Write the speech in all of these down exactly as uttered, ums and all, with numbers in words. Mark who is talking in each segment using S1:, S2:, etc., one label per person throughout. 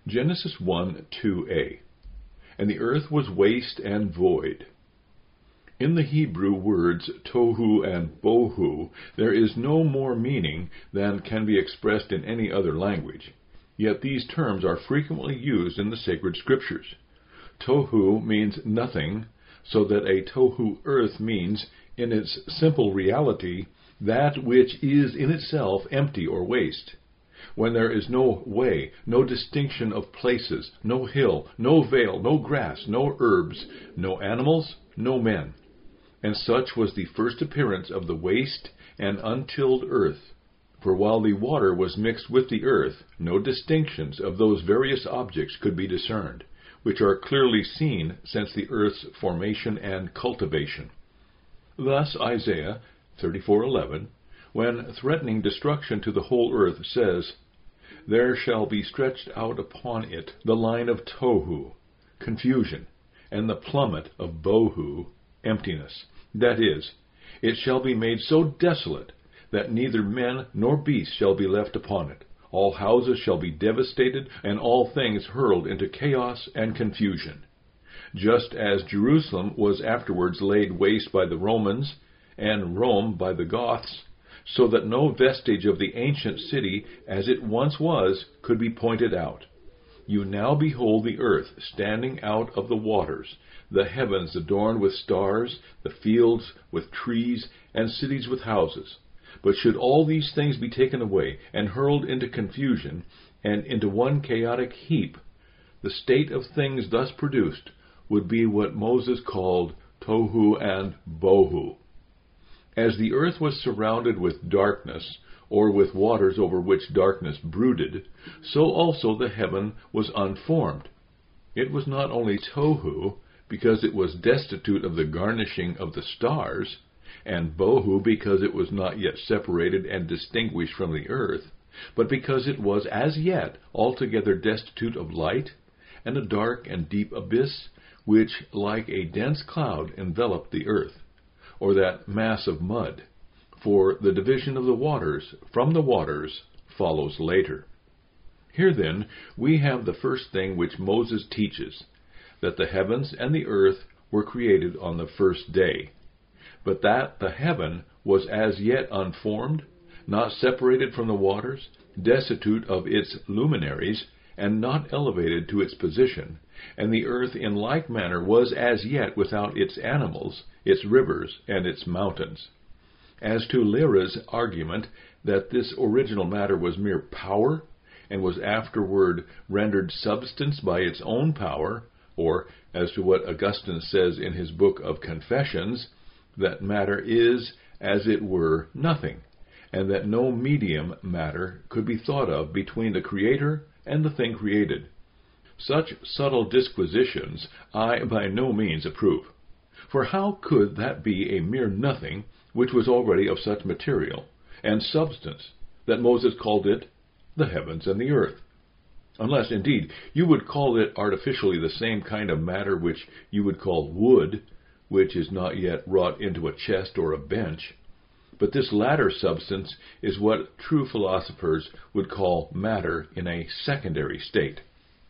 S1: Genesis one two a. And the earth was waste and void. In the Hebrew words tohu and bohu, there is no more meaning than can be expressed in any other language. Yet these terms are frequently used in the sacred scriptures. Tohu means nothing, so that a tohu earth means, in its simple reality, that which is in itself empty or waste. When there is no way, no distinction of places, no hill, no vale, no grass, no herbs, no animals, no men. And such was the first appearance of the waste and untilled earth. For while the water was mixed with the earth, no distinctions of those various objects could be discerned, which are clearly seen since the earth's formation and cultivation. Thus Isaiah thirty-four eleven, when threatening destruction to the whole earth, says, "There shall be stretched out upon it the line of tohu, confusion, and the plummet of bohu, emptiness. That is, it shall be made so desolate that neither men nor beasts shall be left upon it. All houses shall be devastated, and all things hurled into chaos and confusion." Just as Jerusalem was afterwards laid waste by the Romans, and Rome by the Goths, so that no vestige of the ancient city as it once was could be pointed out. You now behold the earth standing out of the waters, the heavens adorned with stars, the fields with trees, and cities with houses. But should all these things be taken away and hurled into confusion and into one chaotic heap, the state of things thus produced would be what Moses called tohu and bohu. As the earth was surrounded with darkness, or with waters over which darkness brooded, so also the heaven was unformed. It was not only tohu, because it was destitute of the garnishing of the stars, and bohu because it was not yet separated and distinguished from the earth, but because it was as yet altogether destitute of light, and a dark and deep abyss, which like a dense cloud enveloped the earth, or that mass of mud, for the division of the waters from the waters follows later. Here then we have the first thing which Moses teaches, that the heavens and the earth were created on the first day, but that the heaven was as yet unformed, not separated from the waters, destitute of its luminaries, and not elevated to its position, and the earth in like manner was as yet without its animals, its rivers, and its mountains. As to Lyra's argument that this original matter was mere power, and was afterward rendered substance by its own power, or as to what Augustine says in his book of Confessions, that matter is, as it were, nothing, and that no medium matter could be thought of between the Creator and the thing created. Such subtle disquisitions I by no means approve. For how could that be a mere nothing which was already of such material and substance that Moses called it the heavens and the earth? Unless, indeed, you would call it artificially the same kind of matter which you would call wood, which is not yet wrought into a chest or a bench. But this latter substance is what true philosophers would call matter in a secondary state.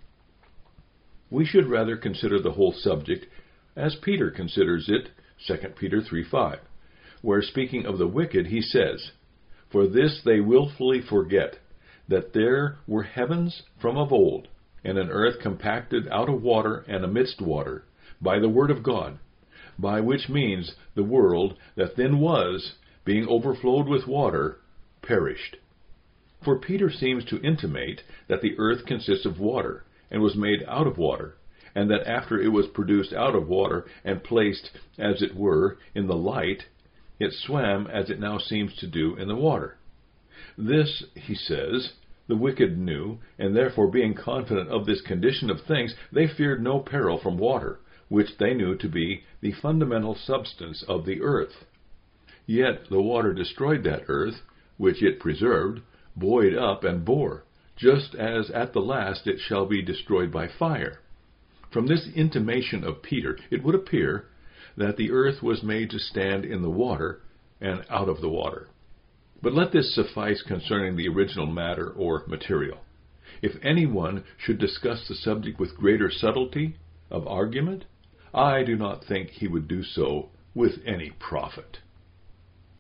S1: We should rather consider the whole subject as Peter considers it, Second Peter three five, where speaking of the wicked he says, "For this they willfully forget, that there were heavens from of old, and an earth compacted out of water and amidst water, by the word of God, by which means the world that then was, being overflowed with water, perished." For Peter seems to intimate that the earth consists of water, and was made out of water, and that after it was produced out of water and placed, as it were, in the light, it swam as it now seems to do in the water. This, he says, the wicked knew, and therefore being confident of this condition of things, they feared no peril from water, which they knew to be the fundamental substance of the earth. Yet the water destroyed that earth, which it preserved, buoyed up and bore, just as at the last it shall be destroyed by fire. From this intimation of Peter, it would appear that the earth was made to stand in the water and out of the water. But let this suffice concerning the original matter or material. If anyone should discuss the subject with greater subtlety of argument, I do not think he would do so with any profit.